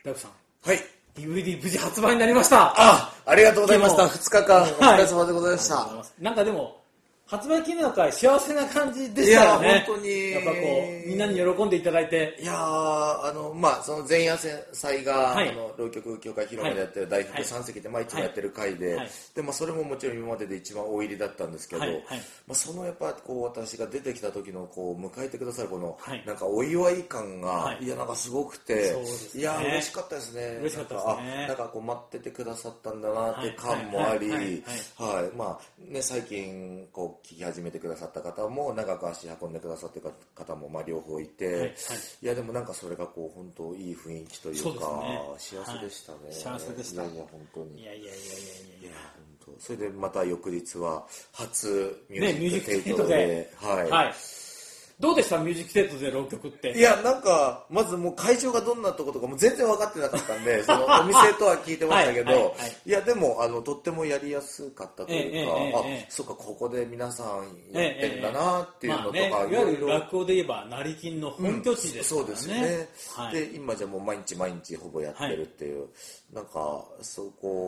大工さん。 はい。 DVD 無事発売になりました。 ありがとうございました。2日間お疲れ様でございました。 なんかでも、発売記念の会幸せな感じでしたよね。 いや、本当に。 やっぱこう、みんなに喜んでいただいて。 いやその前夜祭が、浪曲協会広場でやってる大福3席で、いつもやってる会で、で、それももちろん今までで一番大入りだったんですけど、そのやっぱこう、私が出てきた時のこう、迎えてくださるこの、なんかお祝い感が、いや、なんかすごくて、いや、嬉しかったですね。 嬉しかったですね。 なんかこう、待っててくださったんだなって感もあり、最近、こう、聞き始めてくださった方も長く足運んでくださってる方も両方いて、いやでもなんかそれがこう本当いい雰囲気というか幸せでしたね。 幸せでした。 いや本当に。 いや本当。それでまた翌日は初ミュージックテイトで、 どうでしたミュージックテートで浪曲って。 いやなんかまずもう会場がどんなとことかも全然分かってなかったんでそのお店とは聞いてましたけどいやでもとってもやりやすかったというかそうかここで皆さんやってんだなっていうのとか、いわゆる落語で言えば成金の本拠地ですからね。 そうですね。で今じゃもう毎日ほぼやってるっていうなんかそ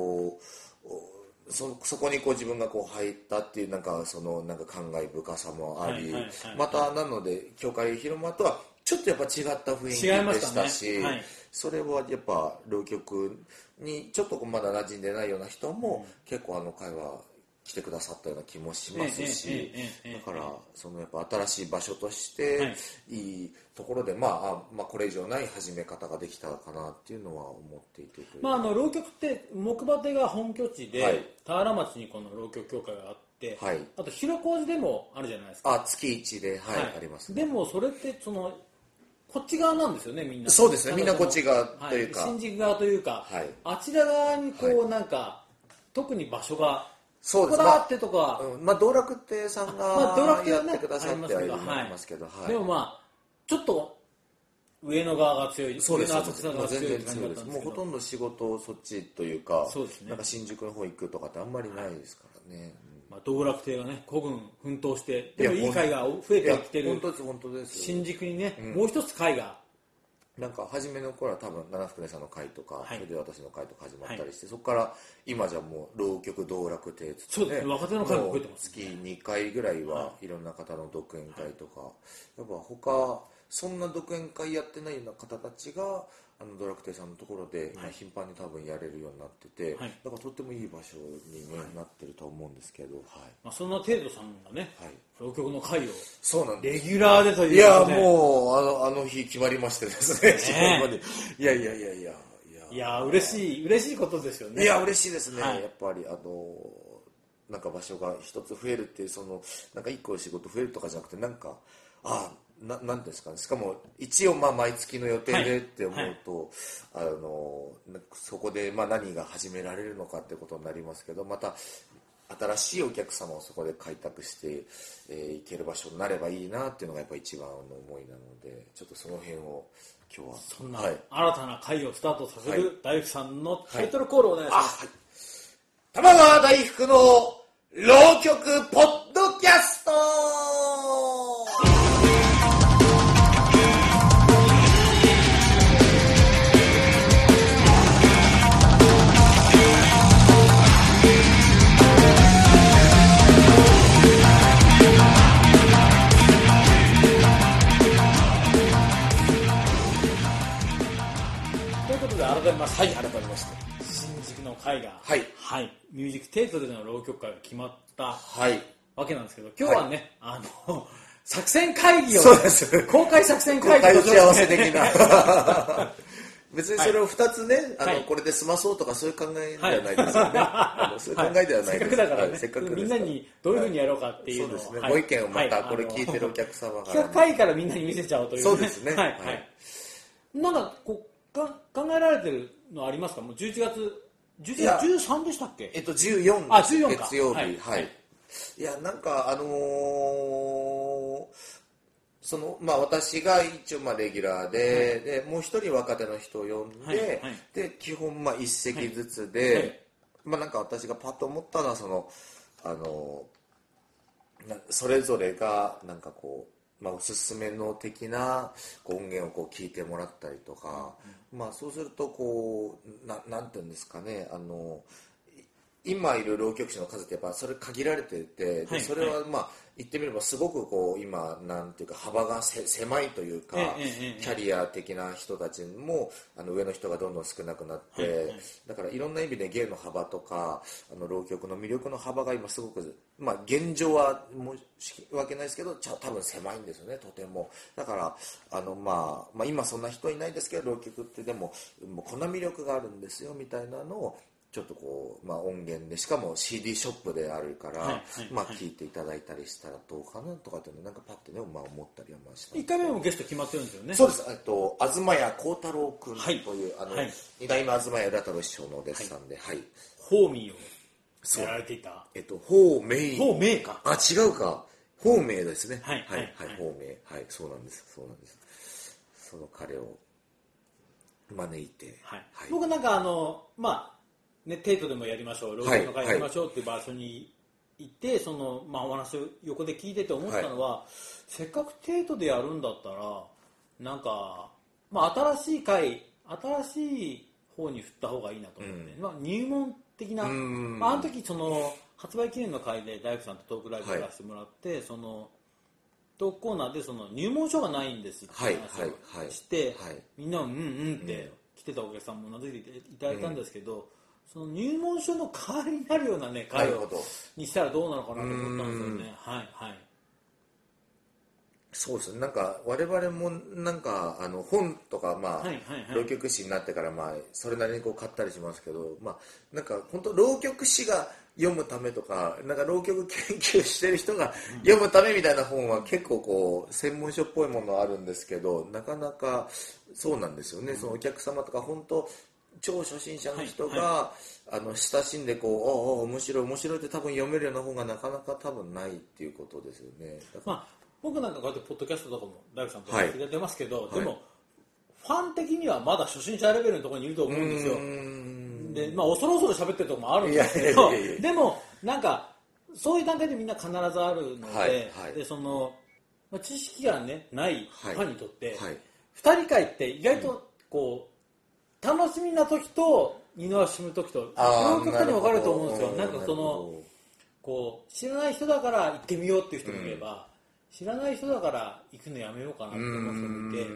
こにこう自分がこう入ったっていうなんかそのなんか感慨深さもあり、またなので教会広間とはちょっとやっぱ違った雰囲気でしたし、それはやっぱ浪曲にちょっとまだ馴染んでないような人も結構会話来てくださったような気もしますし、だからそのやっぱ新しい場所としていいところでこれ以上ない始め方ができたかなっていうのは思っていて、 浪曲って木馬手が本拠地で、田原町にこの浪曲協会があって、あと広小路でもあるじゃないですか。 月1で、あります、 でもそれってそのこっち側なんですよねみんな。 そうですね、みんなこっち側というか、 新宿側というか、あちら側にこうなんか特に場所がそうですね。とか、 道楽亭さんがやってくださってはいますけど、 でもちょっと上の側が強い。 そうです。全然強いです。もうほとんど仕事そっちというか、なんか新宿の方行くとかってあんまりないですからね。 道楽亭がね、孤軍奮闘して、でもいい会が増えてきてる。 本当です。 新宿にね、もう一つ会が。 なんか初めの頃は多分七福根さんの会とか、それで私の会とか始まったりして、そこから今じゃもう浪曲道楽亭つってね、 若手の会も増えてます。 月2回ぐらいはいろんな方の独演会とか、やっぱ他そんな独演会やってないような方たちが道楽亭さんのところで頻繁に多分やれるようになってて、だからとってもいい場所に、なってると思うんですけど、 そんな程度さんがね、浪曲の会をレギュラーでという。 いやもうあの日決まりましてですね。いや嬉しいことですよね。 いや嬉しいですね。やっぱりなんか場所が一つ増えるっていうなんか一個仕事増えるとかじゃなくてなんかなんですかね、しかも一応毎月の予定でって思うと、そこで何が始められるのかってことになりますけど、また新しいお客様をそこで開拓していける場所になればいいなっていうのがやっぱ一番の思いなので、ちょっとその辺を今日はそんな新たな会をスタートさせる大福さんのタイトルコールをお願いします。 玉川大福の浪曲ポッドキャスト。 改めまして新宿の会が、ミュージックテイトでの浪曲会が決まったわけなんですけど、今日はね、作戦会議を、公開作戦会議を打ち合わせ的な別にそれを2つね、これで済まそうとかそういう考えではないですよね。そういう考えではないです。 せっかくだからね、みんなにどういうふうにやろうかっていうのを、 ご意見をまたこれ聞いてるお客様が、 企画会議からみんなに見せちゃおうという、 そうですね。 なんか考えられてるのありますか？もう11月13でしたっけ ？14月曜日。いやなんか私が一応レギュラーで、もう一人若手の人を呼んで、で基本一席ずつで、なんか私がパッと思ったのはそれぞれがなんかこうおすすめの的な音源を聞いてもらったりとか、そうするとなんていうんですかね、今いる浪曲師の数ってやっぱそれ限られてて、でそれは言ってみればすごく今なんていうか幅が狭いというか、キャリア的な人たちも上の人がどんどん少なくなって、だからいろんな意味で芸の幅とか浪曲の魅力の幅が今すごく現状は申し訳ないですけど多分狭いんですよね、とても。だから今そんな人いないですけど、浪曲ってでもこんな魅力があるんですよみたいなのをちょっと音源で、しかも CD ショップであるから、聞いていただいたりしたらどうかなとかってなんかパッてね、思ったりはした。 1回目もゲスト決まってるんですよね。 そうです。東谷幸太郎君という、2代目東谷浦太郎師匠のお弟子さんで、 ホーミーをやられていた。 ホーメイ。 ホーメイか。 違うか。ホーメイですね。ホーメイ。そうなんです。その彼を招いて。 僕なんかテイトでもやりましょう、浪曲の会やりましょうっていう場所に行って、お話を横で聞いてて思ったのは、せっかくテイトでやるんだったら、なんか、新しい会、新しい方に振った方がいいなと思って、入門的な、あの時発売記念の会で大工さんとトークライブやらせてもらって、トークコーナーで入門書がないんですって話をして、みんなって来てたお客さんもうなずいていただいたんですけど、その入門書の代わりになるようなね会にしたらどうなのかなと思ったんですよね。 そうですね。なんか我々もなんか本とか浪曲師になってからそれなりに買ったりしますけど、なんか本当浪曲師が読むためとか、なんか浪曲研究してる人が読むためみたいな本は結構専門書っぽいものあるんですけど、なかなかそうなんですよね。そのお客様とか本当超初心者の人が、親しんで面白いって多分読めるような本がなかなか多分ないっていうことですよね。 僕なんかこうやってポッドキャストとかも大工さんとやってますけど、でもファン的にはまだ初心者レベルのところにいると思うんですよ。で恐る恐る喋ってるところもあるんですけど、でもなんかそういう段階でみんな必ずあるので、で知識がねないファンにとって、2人会って意外と楽しみな時と二の足踏む時と両極端に分かれると思うんですよ。なんか知らない人だから行ってみようっていう人もいれば、知らない人だから行くのやめようかなって思う人もいて、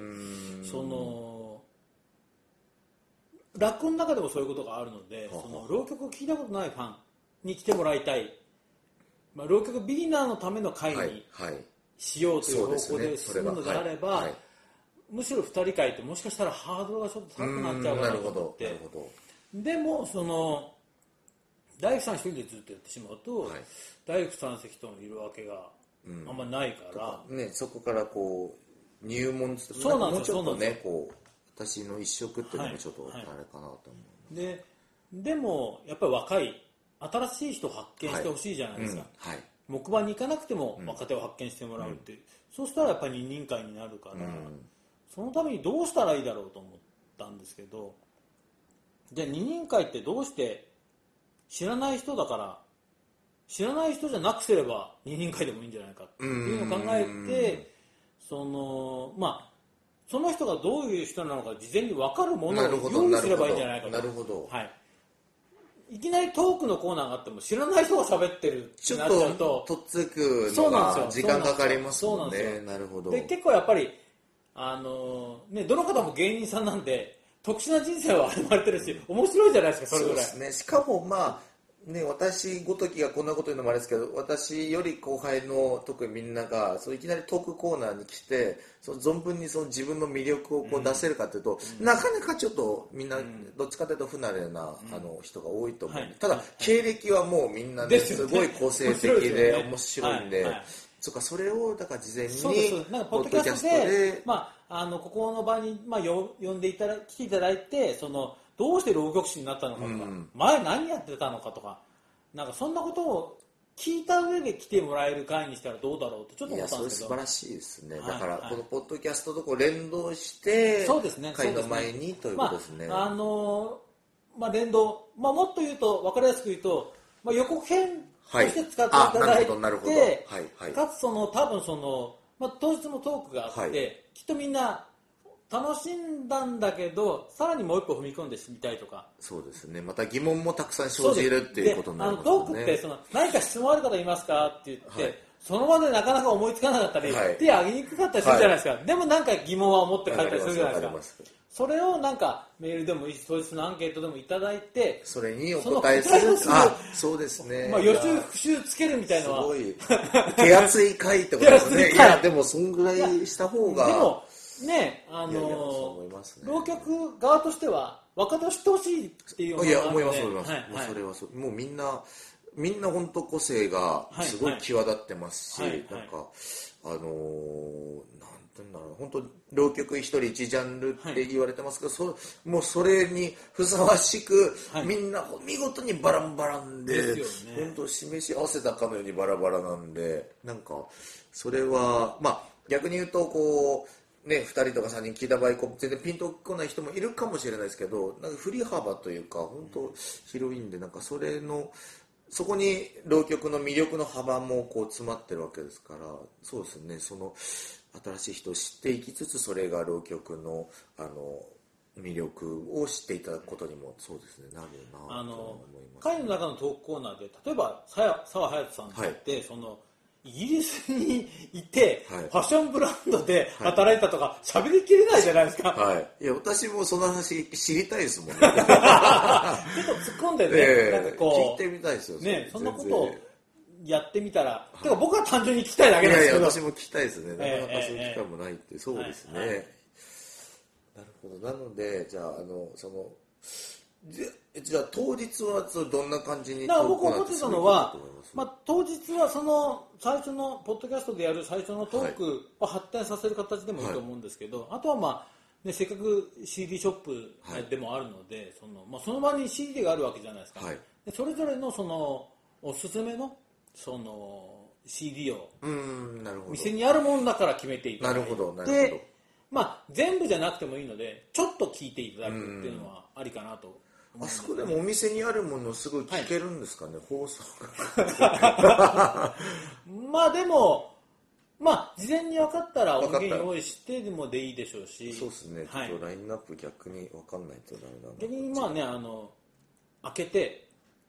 落語の中でもそういうことがあるので、浪曲を聞いたことないファンに来てもらいたい、浪曲ビギナーのための会にしようという方向で進むのであれば、むしろ2人会ってもしかしたらハードルがちょっと高くなっちゃうかなと思って、でも大工さん一人でずっとやってしまうと、大工さん席との色分けがあんまないから、 そこから入門するそうなんもうですよ。 ちょっとね私の一色っていうのもちょっとあれかなと思う。 でもやっぱり若い新しい人を発見してほしいじゃないですか。木馬に行かなくても若手を発見してもらうって、そうしたらやっぱり二人会になるから、そのためにどうしたらいいだろうと思ったんですけど、じゃあ二人会ってどうして知らない人だから、知らない人じゃなくすれば二人会でもいいんじゃないかっていうのを考えて、その人がどういう人なのか事前に分かるものを用意すればいいんじゃないかと。 なるほど。 いきなりトークのコーナーがあっても知らない人が喋ってるってなっちゃうととっつくのが時間かかりますもんね。なるほど。 で結構やっぱりどの方も芸人さんなんで特殊な人生を歩まれてるし、面白いじゃないですか、それぐらい。 そうですね。しかも私ごときがこんなこと言うのもあれですけど、私より後輩の特にみんながいきなりトークコーナーに来て存分に自分の魅力を出せるかというと、なかなかちょっとみんなどっちかというと不慣れな人が多いと思う、ただ経歴はもうみんなすごい個性的で面白いんで、それをだから事前にポッドキャストでここの場に呼んで来ていただいて、どうして浪曲師になったのかとか、前何やってたのかとか、なんかそんなことを聞いた上で来てもらえる会にしたらどうだろうってちょっと思ったんですけど。 素晴らしいですね。だからこのポッドキャストと連動して会の前にということですね。 連動、もっと言うと分かりやすく言うと、予告編として使っていただいて、かつ多分当日もトークがあって、はい、きっとみんな楽しんだんだけどさらにもう一歩踏み込んでみたいとか、 そうですね、また疑問もたくさん生じるっていうことになりますよね。 トークって何か質問ある方いますかって言って、はい、その場でなかなか思いつかなかったり、はい、手挙げにくかったりするじゃないですか、はい、でもなんか疑問は持って帰ったりするじゃないですか。それをなんかメールでもいいし当日のアンケートでもいただいて、 それにお答えする。そうですね。 予習復習つけるみたいなのはすごい手厚い回ってことですね。いやでもそんぐらいした方が。 でもね、浪曲側としては分かってほしいっていうのがあるので、 思います。もうそれはそう。もうみんな本当個性がすごい際立ってますし、なんか本当浪曲一人一ジャンルって言われてますけど、もうそれにふさわしく、みんな見事にバランバランで、本当示し合わせたかのようにバラバラなんで、なんかそれは逆に言うとこうね、2人とか3人聞いた場合全然ピンとこない人もいるかもしれないですけど、なんか振り幅というか本当広いんで、なんかそこに浪曲の魅力の幅もこう詰まってるわけですから、そうですね、新しい人を知っていきつつ、それが浪曲の魅力を知っていただくことにもそうですね、なるなと思います。 会の中のトークコーナーで例えば澤隼人さんって、イギリスにいて、ファッションブランドで働いたとか喋りきれないじゃないですか。 いや私もその話知りたいですもんね。 ちょっと突っ込んでね、なんか聞いてみたいですよね。そんなことをやってみたら、てか僕は単純に聞きたいだけなんですけど。 私も聞きたいですね。なかなかそういう機会もないって、そうですね。なるほど。なのでじゃあじゃあ当日はどんな感じに？ 僕思ってたのは、当日は最初のポッドキャストでやる最初のトークを発展させる形でもいいと思うんですけど、あとはせっかく CD ショップでもあるので、その場に CD があるわけじゃないですか。でそれぞれのおすすめのCD を店にあるものだから決めていただいて、全部じゃなくてもいいのでちょっと聞いていただくっていうのはありかなと。 あそこでもお店にあるものすぐ聞けるんですかね、放送でも事前に分かったら音源用意してでもでいいでしょうし、 そうですね、ちょっとラインナップ逆に分かんないとダメなんで、 逆に開けて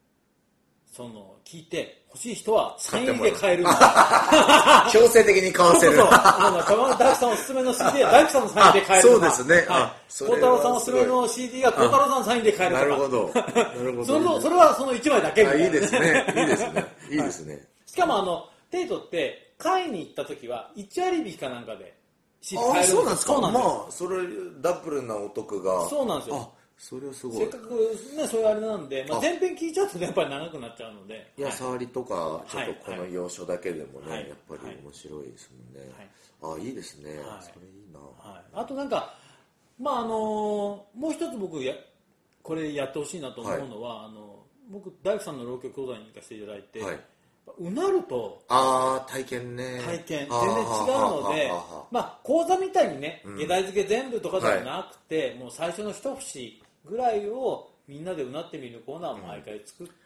聞いて欲しい人はサインで買える。 強制的に買わせる。 大工さんおすすめの CD は大工さんのサインで買える。 そうですね。 孝太郎さんおすすめの CD が孝太郎さんのサインで買えるとか。 なるほど。 それはその1枚だけみたいな。 いいですね。いいですね。 しかもテイトって買いに行った時は1割引かなんかで CD 買えるんです。 そうなんですか。それダブルなお得が。 そうなんですよ。 それはすごい。 せっかくね、そういうあれなんで、前編聞いちゃうとやっぱり長くなっちゃうので。 触りとか、ちょっとこの要所だけでもね、やっぱり面白いですもんね。いいですね。それいいな。 あとなんか、もう一つ僕これやってほしいなと思うのは、僕、大工さんの浪曲講座に行かせていただいて、うなると体験全然違うので、講座みたいにね、下題付け全部とかではなくて、もう最初の一節ぐらいをみんなでうなってみるコーナーを毎回作って、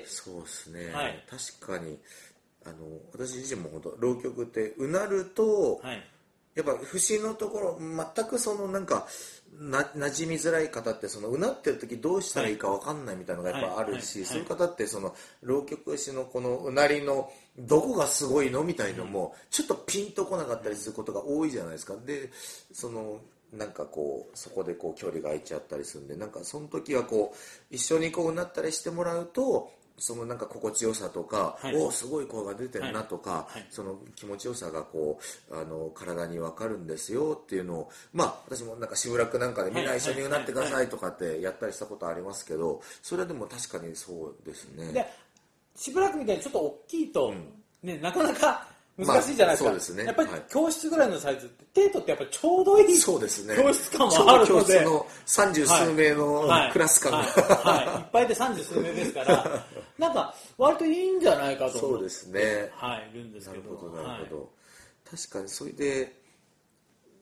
そうですね、確かに私自身も本当浪曲ってうなると、やっぱ節のところ全くなんか馴染みづらい方ってうなってる時どうしたらいいか分かんないみたいなのがやっぱあるし、そういう方って浪曲師のこのうなりのどこがすごいのみたいのもちょっとピンとこなかったりすることが多いじゃないですか。でなんかそこで距離が空いちゃったりするんで、なんかその時は一緒にうなったりしてもらうとなんか心地よさとか、すごい声が出てるなとか、その気持ちよさが体に分かるんですよっていうのを、私もなんかしぶらくなんかでみんな一緒にうなってくださいとかってやったりしたことありますけど、それはでも確かにそうですね。 でしぶらくみたいにちょっと大きいと、なかなか難しいじゃないですか。 そうですね。 やっぱり教室ぐらいのサイズってテイトってやっぱりちょうどいい教室感もあるので、 教室の30数名のクラス感が、 いっぱいで30数名ですからなんか割といいんじゃないかと思う。 そうですね。 いるんですけど。 なるほど。確かにそれで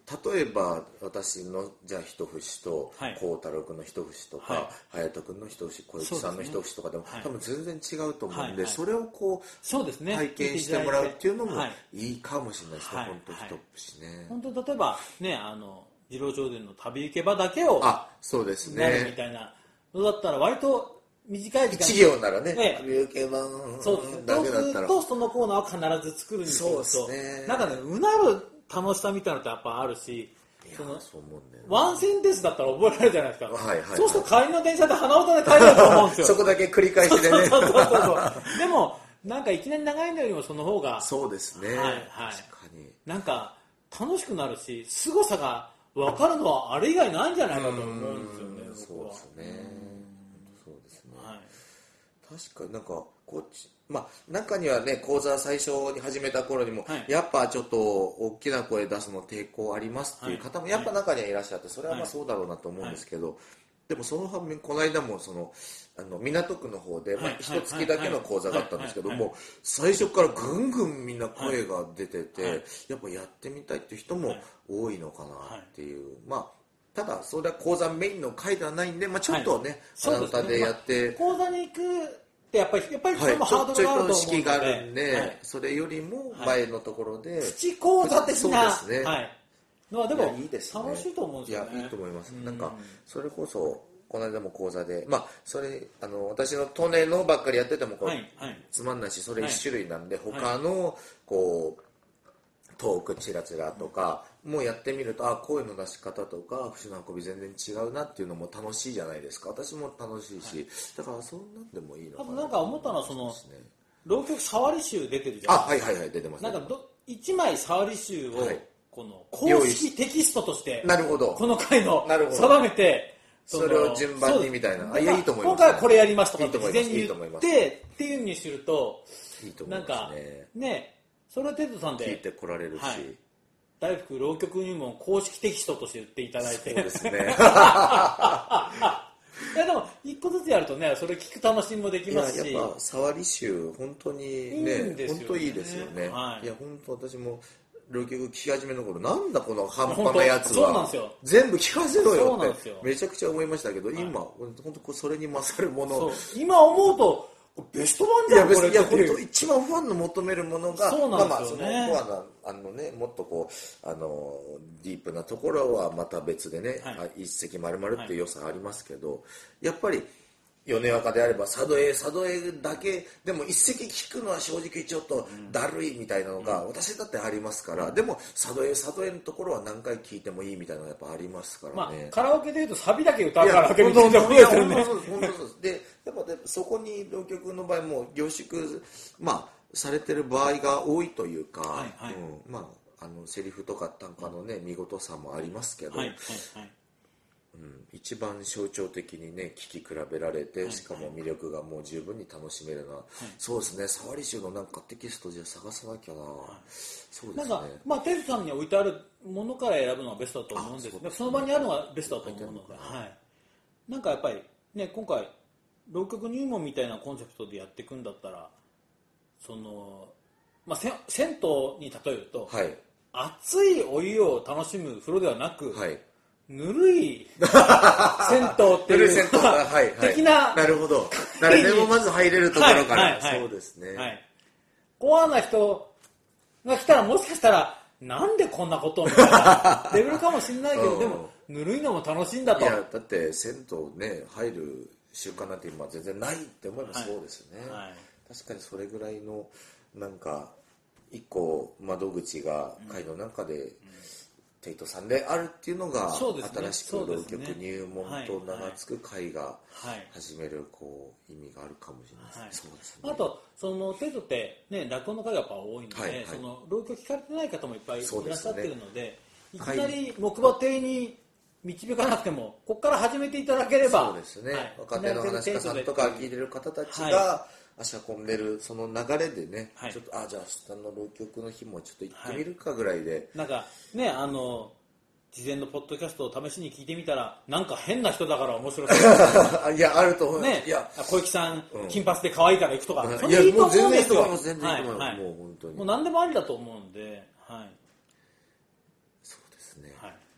例えば私のじゃあ一節と孝太郎君の一節とか隼人君の一節、小雪さんの一節とかでも多分全然違うと思うんで、それをこう体験してもらうっていうのもいいかもしれないですね。本当一節ね。 本当例えばね、次郎長伝の旅行けばだけをそうですね、 なるみたいなのだったら割と短い時間 1行ならね、旅行けばだけだったら、そうするとそのコーナーを必ず作るにすると、なんかね、うなる楽しさみたいなのってやっぱあるし、ワンセンテンスだったら覚えられるじゃないですか。そうすると帰りの電車で鼻歌で帰れると思うんですよ。 そこだけ繰り返しでね。 そうでもなんかいきなり長いのよりもその方が、 そうですね。確かに。 なんか楽しくなるし、凄さが分かるのはあれ以外ないんじゃないかと思うんですよね。 そうですね。そうですね。確かになんかこっち。中にはね、講座最初に始めた頃にも、やっぱちょっと大きな声出すの抵抗ありますっていう方もやっぱ中にはいらっしゃって、それはそうだろうなと思うんですけど、でもその反面この間も港区の方で一月だけの講座があったんですけども、最初からぐんぐんみんな声が出てて、やっぱやってみたいっていう人も多いのかなっていう、ただそれは講座メインの会ではないんで、ちょっとね、鼻歌でやって、 講座に行くやっぱりそれもハードルがあると思うので、 敷居があるんで、それよりも前のところで、 プチ講座的なのはでもいいですね。 楽しいと思うんですよね。 いや、いいと思います。なんかそれこそこの間も講座で、それ私のトネのばっかりやっててもつまんないし、それ一種類なんで、他のこうトークチラチラとかもうやってみると、声の出し方とか節の運び全然違うなっていうのも楽しいじゃないですか。私も楽しいし、だからそんなんでもいいのかな。 あとなんか思ったのは浪曲触り集出てるじゃないですか。 出てます。 なんか1枚触り集をこの公式テキストとしてこの回の定めて、 それを順番にみたいな。いや、いいと思います。 今回はこれやりますとかって事前に言ってっていう風にすると、なんかね、それはテッドさんで聞いてこられるし、 大福浪曲入門公式テキストとして言っていただいて、 そうですね。いやでも一個ずつやるとね、それ聞く楽しみもできますし、 やっぱ触り集本当にね、本当いいですよね。いや本当私も浪曲聞き始めの頃、なんだこの半端なやつは、全部聞かせろよってめちゃくちゃ思いましたけど、今本当それに勝るもの、 今思うとベスト版じゃんこれ。 いや本当一番ファンの求めるものが、そのコアなもっとこうディープなところはまた別でね、一石丸々っていう良さありますけど、やっぱり米若であれば佐渡江だけでも一席聞くのは正直ちょっとだるいみたいなのが私だってありますから、でも佐渡江のところは何回聞いてもいいみたいなのがやっぱありますからね。 カラオケでいうとサビだけ歌うカラオケみたいなもんですよね。 本当そうで、やっぱそこに浪曲の場合も凝縮されてる場合が多いというか、セリフとか短歌のね見事さもありますけど。一番象徴的にね聴き比べられて、しかも魅力がもう十分に楽しめるな、そうですね。触り集のなんかテキストじゃ探さなきゃな、そうですね。 なんかテルさんに置いてあるものから選ぶのがベストだと思うんですけど、その場にあるのがベストだと思うので、なんかやっぱりね、今回浪曲入門みたいなコンセプトでやっていくんだったら、銭湯に例えると、熱いお湯を楽しむ風呂ではなく、ぬるい銭湯っていう的な、 なるほど。誰でもまず入れるところから、そうですね。 コアな人が来たらもしかしたらなんでこんなことみたいなレベルかもしれないけど、でもぬるいのも楽しいんだと。 いやだって銭湯ね入る習慣なんて今全然ないって思えばそうですね。確かにそれぐらいのなんか一個窓口が会の中でテイトさんであるっていうのが、新しく浪曲入門と名が付く会が始める意味があるかもしれないですね。 あとテイトってね落語の会がやっぱ多いので、浪曲聞かれてない方もいっぱいいらっしゃってるので、いきなり木馬亭に導かなくてもここから始めていただければ、 そうですね。若手の話し家さんとか聞いてる方たちが足運んでるその流れでね、ちょっとじゃあ明日の浪曲の日もちょっと行ってみるかぐらいで、 なんかね事前のポッドキャストを試しに聞いてみたらなんか変な人だから面白そういやあると思うね。 小雪さん、金髪で可愛いから行くとか、 いやもう全然いいと思います。全然いいと思います。もう本当にもう何でもありだと思うんで、 そうですね。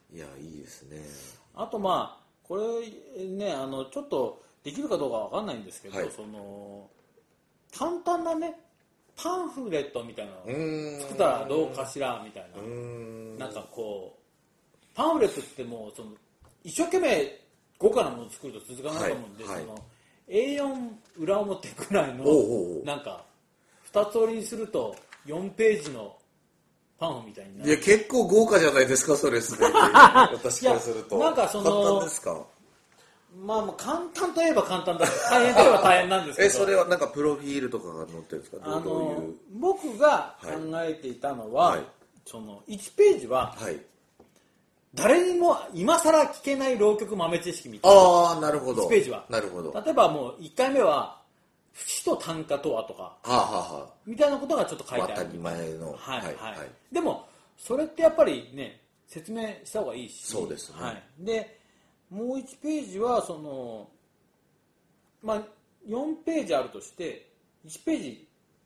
いやいいですね。 あとまあこれねちょっとできるかどうかわかんないんですけど、はい、その簡単なねパンフレットみたいなのを作ったらどうかしらみたいな、なんかこうパンフレットってもうその一生懸命豪華なものを作ると続かないと思うんで、はいはい、その A4 裏表くらいのなんか2つ折りにすると4ページのパンフみたいになる。 いや結構豪華じゃないですかそれすでに私からすると。 なんかその簡単ですか。 まあ簡単といえば簡単だ、大変といえば大変なんですけどそれはなんかプロフィールとかが載ってるんですか。 僕が考えていたのは、はい、その1ページは、はい、誰にも今更聞けない浪曲豆知識みたいな。 ああなるほど。 1ページはなるほど。 例えばもう1回目は節と単価とはとか、みたいなことがちょっと書いてある。 当たり前の。 はいはい。はい、でもそれってやっぱりね説明した方がいいし。 そうですね。はい、 でもう1ページはそのまあ4ページあるとして1ページ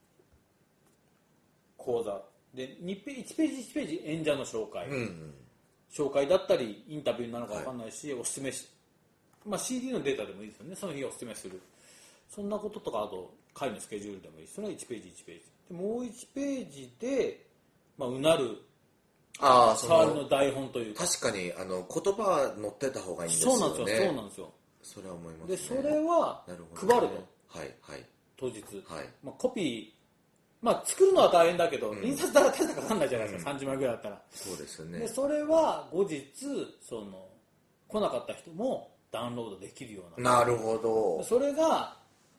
講座で1ページ1ページ演者の紹介、紹介だったりインタビューなのか分かんないし、おすすめし、まあ、CD のデータでもいいですよね。その日おすすめするそんなこととか、あと会のスケジュールでもいいし、それは1ページ1ページでもう1ページで、まあ、うなる触りの台本というか。 確かに言葉は載ってた方がいいんですよね。 そうなんですよ。 それは思いますね。 でそれは配ると、 はいはい、 当日、 はい、 まあ、コピー、まあ、作るのは大変だけど、印刷代は大したかかんないじゃないですか、30枚ぐらいだったら。 そうですね。 でそれは後日その来なかった人もダウンロードできるような。 なるほど。 それが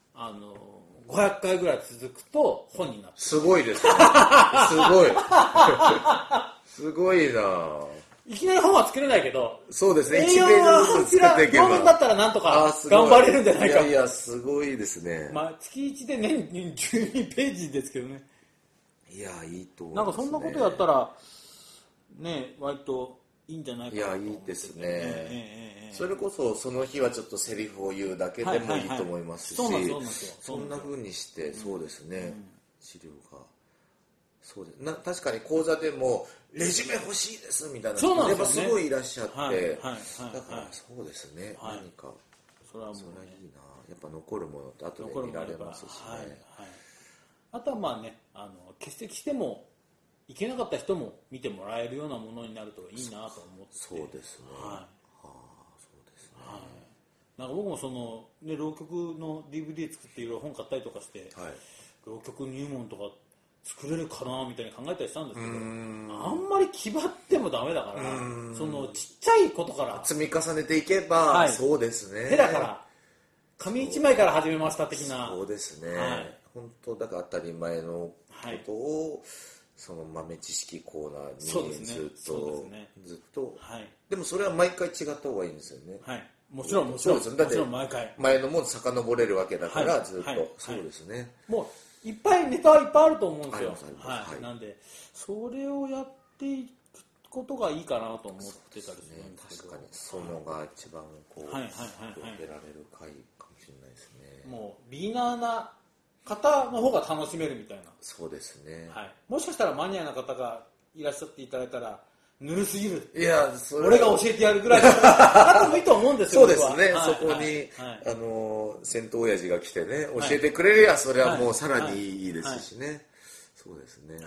500回ぐらい続くと本になって。 すごいですね。すごいすごいな。 いきなり本は作れないけど、 そうですね。 1ページずつ作っていけば、だったらなんとか頑張れるんじゃないか。 いやすごいですね。 まあ月1で年12ページですけどね。 いやいいと思いますね。なんかそんなことやったらね割といいんじゃないかなと思って。 いやいいですね。それこそその日はちょっとセリフを言うだけでもいいと思いますし、そんな風にしてそうですね。資料がそうです確かに講座でもレジュメ欲しいですみたいな人がやっぱすごいいらっしゃって、だからそうですね、何かそれはいいな。やっぱ残るものって後で見られますしね。 あとはまあね欠席してもいけなかった人も見てもらえるようなものになるといいなと思って。 そうですね。そうですね。 なんか僕もそのね浪曲の DVD 作っていろいろ本買ったりとかして、浪曲入門とか作れるかなみたいに考えたりしたんですけど、あんまり気張ってもダメだから、そのちっちゃいことから積み重ねていけば、そうですね。 手だから紙一枚から始めました的な。 そうですね。本当だから当たり前のことを、その豆知識コーナーにずっと、でもそれは毎回違った方がいいんですよね。 もちろんそうですよ。だって毎回前のも遡れるわけだからずっとそうですね。 もういっぱいネタはいっぱいあると思うんですよ。なんでそれをやっていくことがいいかなと思ってたりするんですけど、 確かにそのが一番こう受けられる回かもしれないですね。 もうビギナーな方の方が楽しめるみたいな。 そうですね。 もしかしたらマニアな方がいらっしゃっていただいたらぬるすぎる。 いや俺が教えてやるぐらいだってもいいと思うんですよ。 そうですね。そこに戦闘親父が来てね教えてくれりゃそれはもうさらにいいですしね。そうですね。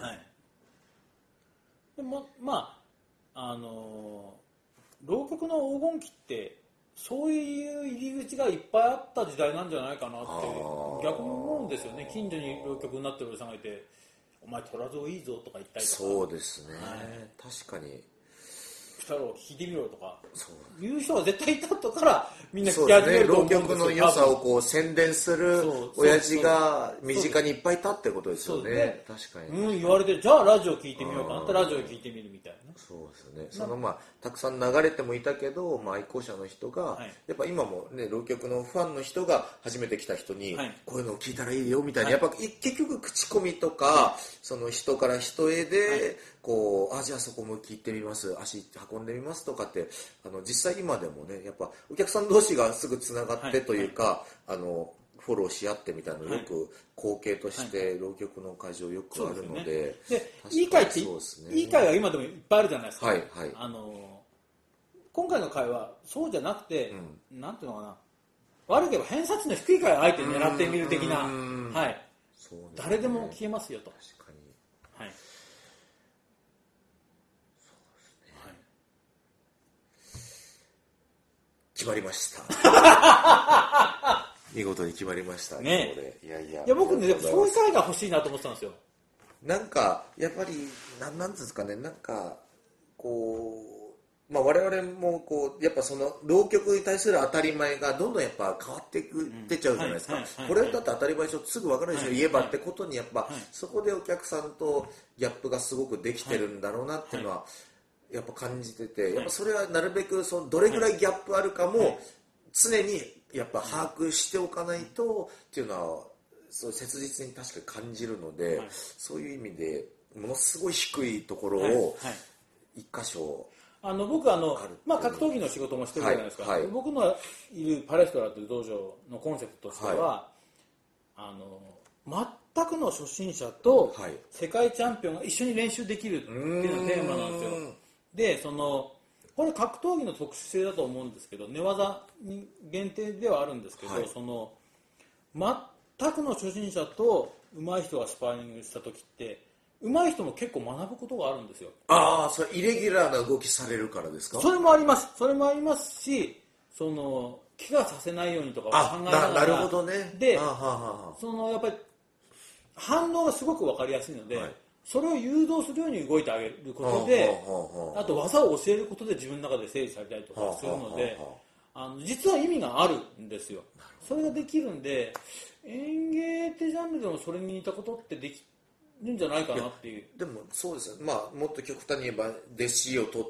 でもまあ浪曲の黄金期ってそういう入り口がいっぱいあった時代なんじゃないかなって逆に思うんですよね。近所に浪曲になってるおじさんがいてお前虎蔵いいぞとか言ったりとか。 そうですね。確かに太郎聞いてみろとかいう人が絶対いたとからみんな聞き始めると思うんですよ。 浪曲の良さをこう宣伝する親父が身近にいっぱいいたってことですよね。確かに。 言われてじゃあラジオ聞いてみようかなってラジオ聞いてみるみたいな。 そうですね。たくさん流れてもいたけど、愛好者の人がやっぱ今もね浪曲のファンの人が初めて来た人にこういうのを聞いたらいいよみたいな、やっぱ結局口コミとかその人から人へでこうじゃあそこも聞いてみます足運んでみますとかって実際今でもねやっぱお客さん同士がすぐつながってというかフォローし合ってみたいなのよく光景として浪曲の会場よくあるので、 いい会っていい会は今でもいっぱいあるじゃないですか。 今回の回はそうじゃなくて、なんていうのかな、悪く言えば偏差値の低い回をあえて狙ってみる的な、はい、そうね、誰でも聞けますよと。 確かに、 はい、 決まりました見事に決まりましたね。 いや僕ね、そういう回が欲しいなと思ってたんですよ。 なんかやっぱりなんですかね、なんかこう、まあ、我々もこうやっぱその浪曲に対する当たり前がどんどんやっぱ変わってってっちゃうじゃないですか。これだって当たり前でしょ、すぐ分かるでしょ、言えばってことにやっぱ、そこでお客さんとギャップがすごくできてるんだろうなっていうのはやっぱ感じてて、やっぱそれはなるべくそのどれぐらいギャップあるかも常にやっぱ把握しておかないとっていうのはそう切実に確かに感じるので、そういう意味でものすごい低いところを一箇所、 僕まあ、格闘技の仕事もしてるじゃないですか、僕のいるパレストラという道場のコンセプトとしては、全くの初心者と世界チャンピオンが一緒に練習できるっていうのがテーマなんですよ。でこれ格闘技の特殊性だと思うんですけど、寝技に限定ではあるんですけど、全くの初心者と上手い人がスパーリングした時って上手い人も結構学ぶことがあるんですよ。 ああ、それイレギュラーな動きされるからですか？ それもありますし、怪我させないようにとか考えながら、 なるほどね。 で、やっぱり反応がすごく分かりやすいので、それを誘導するように動いてあげることで、あと技を教えることで自分の中で整理されたりとかするので、実は意味があるんですよ。それができるんで、演芸ってジャンルでもそれに似たことってできるんじゃないかなっていう。 でもそうですよ、まあ、もっと極端に言えば弟子を取って、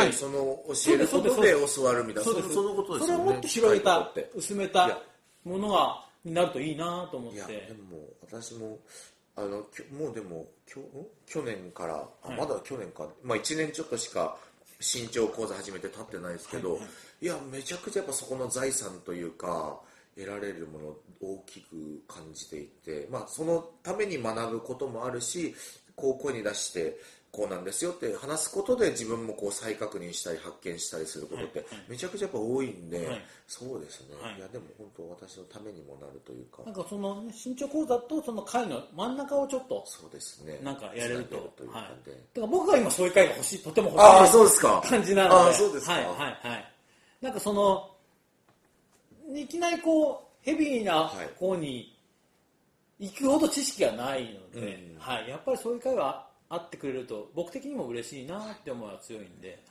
その教えることで教わるみたいな、そのことですよね。 それをもっと広げた、薄めたものになるといいなと思って。 いやでも私ももうでも去年から、まだ去年か、まあ、1年ちょっとしか身長講座始めて経ってないですけど、いやめちゃくちゃやっぱそこの財産というか得られるものを大きく感じていて、まあ、そのために学ぶこともあるし、声に出してこうなんですよって話すことで自分もこう再確認したり発見したりすることってめちゃくちゃやっぱ多いんで、そうですね、いやでも本当私のためにもなるというか、 なんかその身長講座とその会の真ん中をちょっとそうですね、 なんかやれるという感じで、 だから僕が今そういう会が欲しい、とても欲しい感じなので、 そうですか、 なんかいきなりヘビーな方に行くほど知識がないので、やっぱりそういう会はあってくれると僕的にも嬉しいなって思いは強いんで、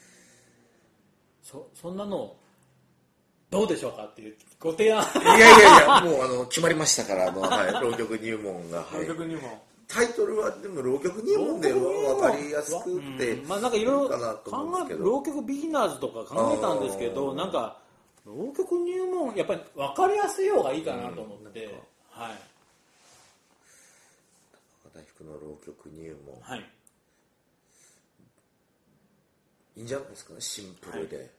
そんなのどうでしょうかっていうご提案。 いやもう決まりましたから浪曲入門が、 浪曲入門タイトルはでも浪曲入門で分かりやすくて、 まあなんかいろいろ考え、浪曲ビギナーズとか考えたんですけど、なんか浪曲入門やっぱり分かりやすい方がいいかなと思って、 大福の浪曲入門、いいんじゃないですかね、シンプルで、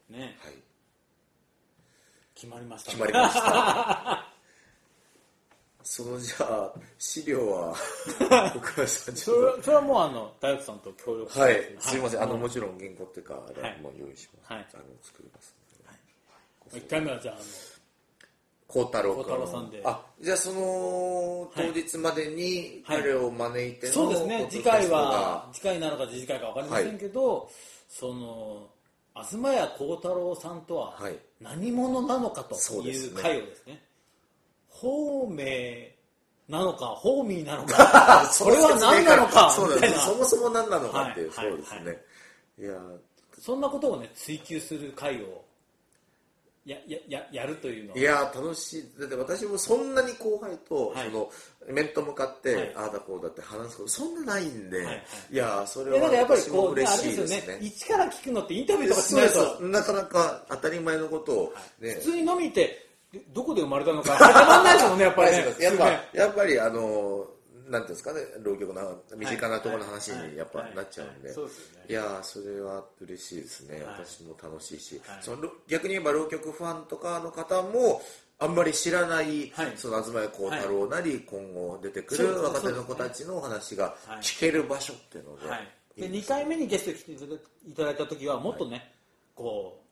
決まりました。 そのじゃあ資料は僕はそれはもう大福さんと協力して、 すみません、もちろん原稿っていうかもう用意します、作りますので、1回目はじゃあ孝太郎さんで、 じゃあその当日までに彼を招いての、 そうですね、次回なのか次次回か分かりませんけど、東谷孝太郎さんとは何者なのかという回をですね、ホーメーなのかホーミーなのかこれは何なのかみたいな、 そもそも何なのかっていう、そうですね、いやそんなことをね追求する回をやるというのは、 いや楽しい。だって私もそんなに後輩と面と向かってああだこうだって話すことそんなないんで、いやそれは私も嬉しいですね。 一から聞くのってインタビューとかしないとなかなか当たり前のことを普通に飲み行ってどこで生まれたのか始まんないですもんね、やっぱりね。 やっぱりなんていうんですかね、浪曲の身近なところの話にやっぱなっちゃうんで、いやそれは嬉しいですね。私も楽しいし、逆に言えば浪曲ファンとかの方もあんまり知らない、その東谷孝太郎なり今後出てくる若手の子たちのお話が聞ける場所っていうので、 2回目にゲストに来ていただいた時はもっとね、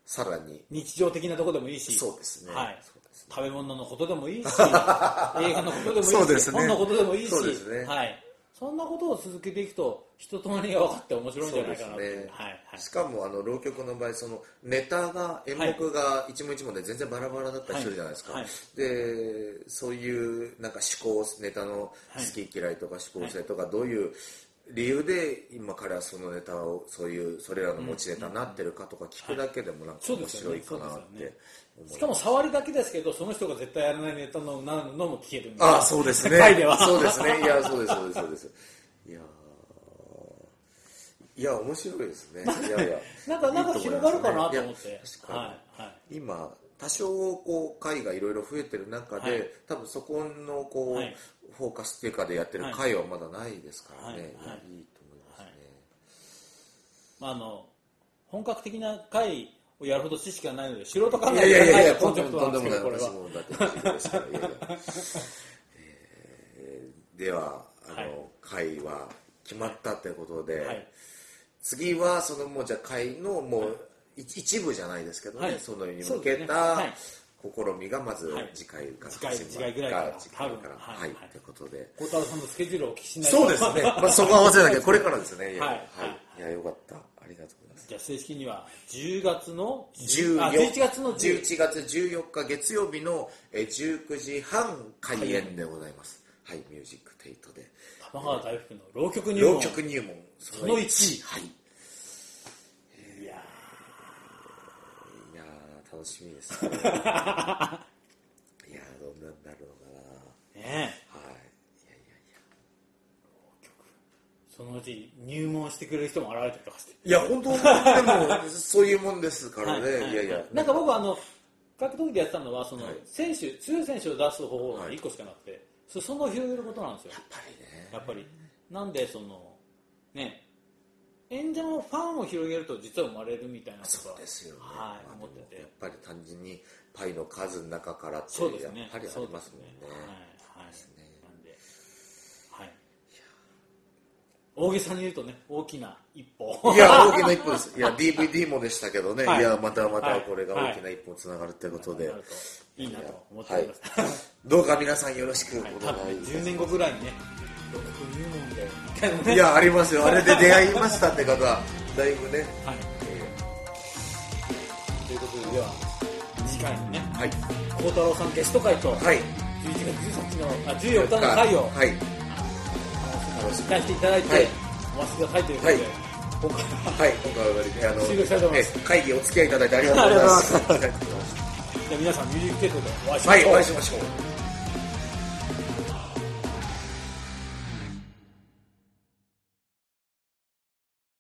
さらに日常的なところでもいいし、 そうですね、 はい、食べ物のことでもいいし映画のことでもいいし、そうですね、本のことでもいいし、そうですね、はい、そんなことを続けていくと人となりが分かって面白いんじゃないかなと、ね、はいはい、 しかも浪曲の場合そのネタが演目が一問一問で全然バラバラだったりするじゃないですか、はいはい、でそういうなんか思考ネタの好き嫌いとか思考性とかどういう理由で今彼はそのネタをそれらの持ちネタになってるかとか聞くだけでもなんか面白いかなって思います。 しかも触りだけですけどその人が絶対やらないネタのなるのも聞けるんで、 ああそうですね、 回ではそうですね、いやそうですそうですそうです、いや面白いですね、いやいやなんか広がるかなと思って、 確かに、はいはい、今多少こう会がいろいろ増えてる中で、はい、多分そこのこう、はい、フォーカスっていうかでやってる会はまだないですからね、はいはい、いいと思いますね、 はい、本格的な会をやるほど知識がないので素人考えがないコンセプトなんですけど、これはでははい、会は決まったということで、はい、次はそのもうじゃあ会のもう、はい一部じゃないですけどね、はい、そのに向けた試みがまず次回から始まる、次回ぐらいからはい、ということで孝太郎さんのスケジュールをお聞きしないとそうですね、まあ、そこ合わせなきゃこれからですね、いや、はい、いやよかった、ありがとうございます。 じゃあ正式には11月の 11月14日月曜日の19時半開演でございます、はい、ミュージックテイトで玉川大福の浪曲入門その1、 はい、楽しみですねいやどんなんなるのかな、 ね、はい、いやそのうち入門してくれる人も現れたりとかして、 いや本当でもそういうもんですからね、はい、いやなんか僕格闘技でやってたのはその、はい、強い選手を出す方法が1個しかなくて、はい、その広げることなんですよ、やっぱりなんでそのね演者のファンを広げると実は生まれるみたいなことはそうですよね、 はい、思ってて、 やっぱり単純にパイの数の中からってやっぱりありますもんね、 はい、なんで、はい、大げさに言うとね大きな一歩いや大きな一歩ですいや DVD もでしたけどね、はい、いやまたこれが大きな一歩つながるということで、 いいなと思っております、 はい、どうか皆さんよろしくお願いします、 多分10年後ぐらいにね入門でいやありますよ、あれで出会いましたって方だいぶね、 はいということででは次回のね孝太郎さんゲスト会と、はい、11月14日の会を、はい、しっかりしていただいて、はい、お待ちくださいということで、今回は終了したいと思います。 会議お付き合いいただいてありがとうございます。 じゃあ皆さんミュージックテートでお会いしましょう。 はい、お会いしましょう。